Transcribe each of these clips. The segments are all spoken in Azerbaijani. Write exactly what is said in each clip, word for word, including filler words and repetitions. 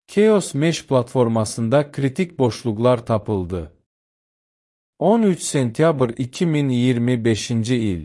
Chaos Mesh platformasında kritik boşluqlar tapıldı. on üç sentyabr iki min iyirmi beşinci il.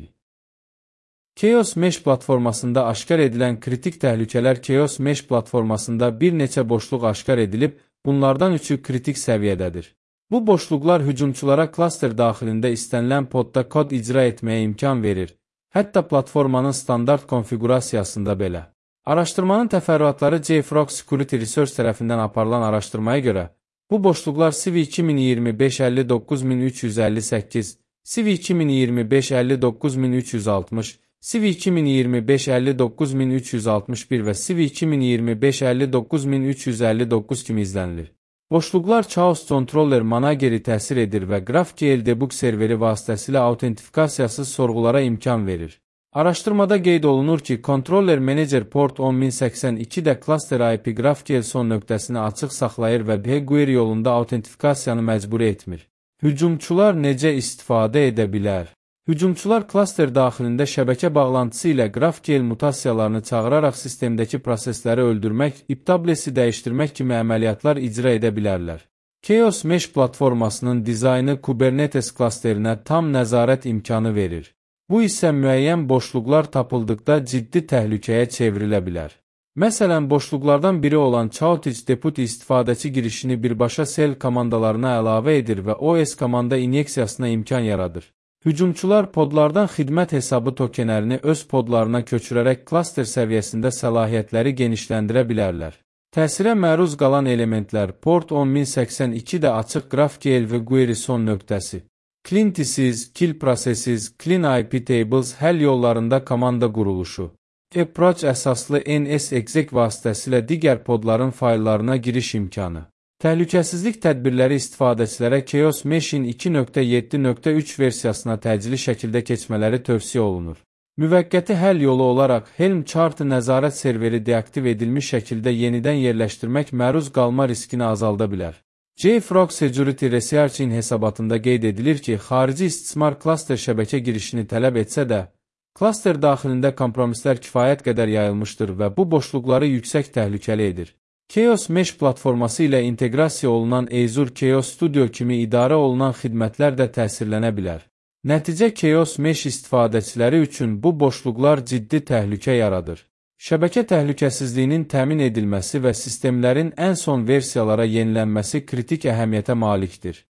Chaos Mesh platformasında aşkar edilən kritik təhlükələr Chaos Mesh platformasında bir neçə boşluq aşkar edilib, bunlardan üçü kritik səviyyədədir. Bu boşluqlar hücumçulara klaster daxilində istənilən podda kod icra etməyə imkan verir, hətta platformanın standart konfigurasiyasında belə. Araşdırmanın təfərrüatları JFrog Security Research tərəfindən aparılan araşdırmaya görə, bu boşluqlar C V iki min iyirmi beş əlli doqquz min üç yüz əlli səkkiz, C V iki min iyirmi beş əlli doqquz min üç yüz altmış, C V iki min iyirmi beş əlli doqquz min üç yüz altmış bir və C V iki min iyirmi beş əlli doqquz min üç yüz əlli doqquz kimi izlənilir. Boşluqlar Chaos Controller Manageri təsir edir və GraphQL debug serveri vasitəsilə autentifikasiyasız sorğulara imkan verir. Araşdırmada qeyd olunur ki, Controller Manager port on min səksən iki də Cluster I P GraphQL son nöqtəsini açıq saxlayır və pQuery yolunda autentifikasiyanı məcburi etmir. Hücumçular necə istifadə edə bilər? Hücumçular klaster daxilində şəbəkə bağlantısı ilə GraphQL mutasiyalarını çağıraraq sistemdəki prosesləri öldürmək, iptablesi dəyişdirmək kimi əməliyyatlar icra edə bilərlər. Chaos Mesh platformasının dizaynı Kubernetes klasterinə tam nəzarət imkanı verir. Bu isə müəyyən boşluqlar tapıldıqda ciddi təhlükəyə çevrilə bilər. Məsələn, boşluqlardan biri olan Choutage Deputy istifadəçi girişini birbaşa shell komandalarına əlavə edir və O S komanda inyeksiyasına imkan yaradır. Hücumçular podlardan xidmət hesabı tokenlərini öz podlarına köçürərək klaster səviyyəsində səlahiyyətləri genişləndirə bilərlər. Təsirə məruz qalan elementlər port on min səksən iki də açıq GraphQL və Query son nöqtəsi. Cleantisiz, kill prosesiz, clean I P tables həll yollarında komanda quruluşu. Approach əsaslı N S exec vasitəsilə digər podların fayllarına giriş imkanı. Təhlükəsizlik tədbirləri istifadəçilərə Chaos Mesh'in iki nöqtə yeddi nöqtə üç versiyasına təcili şəkildə keçmələri tövsiyə olunur. Müvəqqəti həll yolu olaraq Helm Chart'ı nəzarət serveri deaktiv edilmiş şəkildə yenidən yerləşdirmək məruz qalma riskini azalda bilər. JFrog Security Research'in hesabatında qeyd edilir ki, xarici istismar klaster şəbəkə girişini tələb etsə də, klaster daxilində kompromislər kifayət qədər yayılmışdır və bu boşluqları yüksək təhlükəli edir. Chaos Mesh platforması ilə inteqrasiya olunan Azure Chaos Studio kimi idarə olunan xidmətlər də təsirlənə bilər. Nəticə Chaos Mesh istifadəçiləri üçün bu boşluqlar ciddi təhlükə yaradır. Şəbəkə təhlükəsizliyinin təmin edilməsi və sistemlərin ən son versiyalara yenilənməsi kritik əhəmiyyətə malikdir.